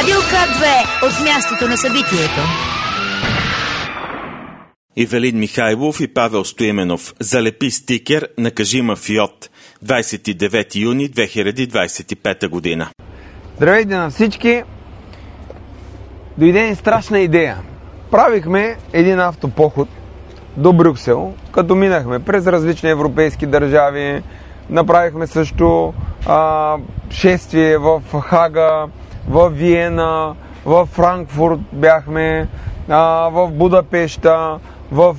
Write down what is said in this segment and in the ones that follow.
Радио К2 от мястото на събитието. Ивелин Михайлов и Павел Стоименов. Залепи стикер "Накажи мафиот", 29 юни 2025 година. Здравейте на всички! Дойде ни страшна идея. Правихме един автопоход до Брюксел, като минахме през различни европейски държави. Направихме също шествие в Хага, в Виена, в Франкфурт бяхме, в Будапеща, в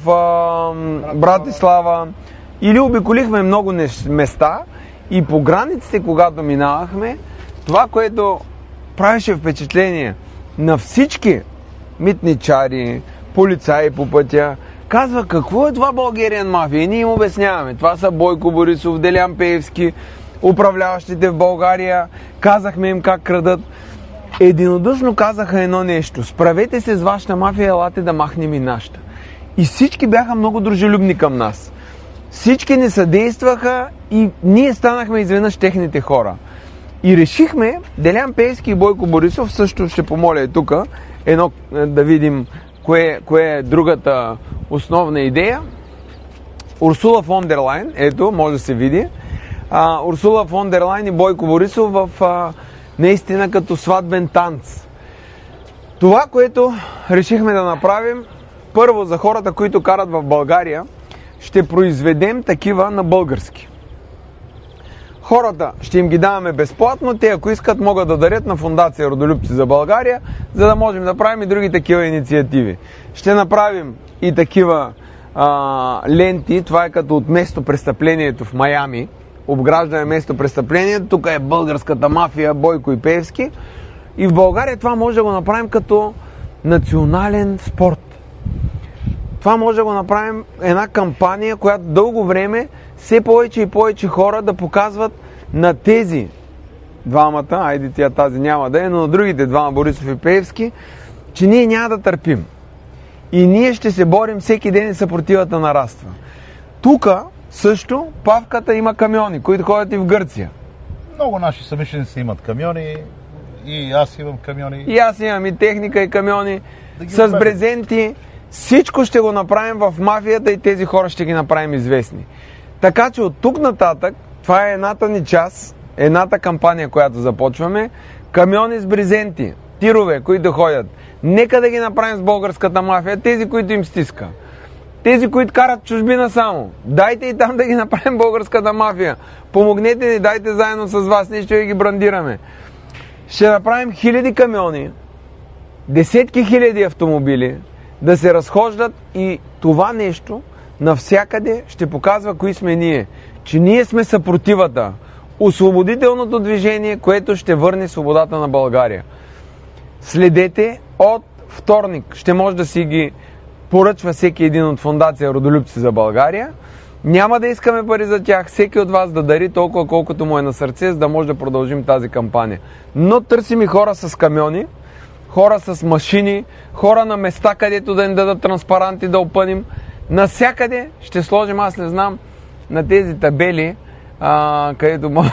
Братислава. Или обиколихме много места и по границите, когато минавахме, това, което правеше впечатление на всички митничари, полицаи по пътя, казва: какво е това Bulgarian Mafia? И ние им обясняваме. Това са Бойко Борисов, Делян Пеевски, управляващите в България. Казахме им как крадат. Единодушно казаха едно нещо: справете се с вашата мафия, елате да махнем и нашата. И всички бяха много дружелюбни към нас. Всички ни съдействаха и ние станахме изведнъж техните хора. И решихме, Делян Пеевски и Бойко Борисов, също ще помоля тук едно да видим кое е другата основна идея. Урсула фон дер Лайен, ето, може да се види. Урсула фон дер Лайен и Бойко Борисов в наистина като сватбен танц. Това, което решихме да направим, първо за хората, които карат в България, ще произведем такива на български. Хората ще им ги даваме безплатно, те ако искат могат да дарят на фондация Родолюбци за България, за да можем да правим и други такива инициативи. Ще направим и такива ленти, това е като от местопрестъплението в Майами, обграждаме местопрестъплението, тук е българската мафия, Бойко и Пеевски, и в България това може да го направим като национален спорт. Това може да го направим една кампания, която дълго време все повече и повече хора да показват на тези двамата, айде тази няма да е, но на другите двама, Борисов и Пеевски, че ние няма да търпим. И ние ще се борим всеки ден и съпротивата нараства. Тук също Павката има камиони, които ходят и в Гърция. Много наши съмишленици имат камиони, и аз имам камиони. И аз имам и техника, и камиони, с брезенти. Всичко ще го направим в мафията и тези хора ще ги направим известни. Така че от тук нататък, това е едната ни част, едната кампания, която започваме. Камиони с брезенти, тирове, които ходят. Нека да ги направим с българската мафия, тези, които им стиска. Тези, които карат чужбина само. Дайте и там да ги направим българската мафия. Помогнете ни, дайте заедно с вас, ние ще ги брандираме. Ще направим хиляди камиони, десетки хиляди автомобили, да се разхождат и това нещо навсякъде ще показва кои сме ние. Че ние сме съпротивата, освободителното движение, което ще върне свободата на България. Следете от вторник. Ще може да си ги поръчва всеки един от фондация Родолюбци за България. Няма да искаме пари за тях. Всеки от вас да дари толкова, колкото му е на сърце, за да може да продължим тази кампания. Но търсим и хора с камиони, хора с машини, хора на места, където да им дадат транспаранти, да опъним. Насякъде ще сложим, аз не знам, на тези табели, където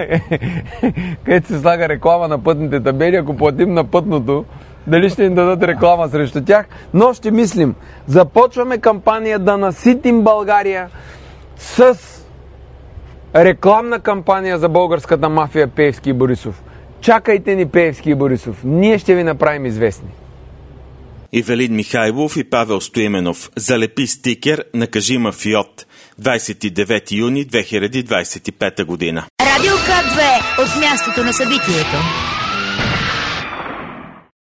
се слага реклама на пътните табели, ако платим на пътното, дали ще им дадат реклама срещу тях, но ще мислим. Започваме кампания да наситим България с рекламна кампания за българската мафия Пеевски и Борисов. Чакайте ни, Пеевски и Борисов. Ние ще ви направим известни. Ивелин Михайлов и Павел Стоименов. Залепи стикер "Накажи мафиот", 29 юни 2025 година. Радио К2 от мястото на събитието.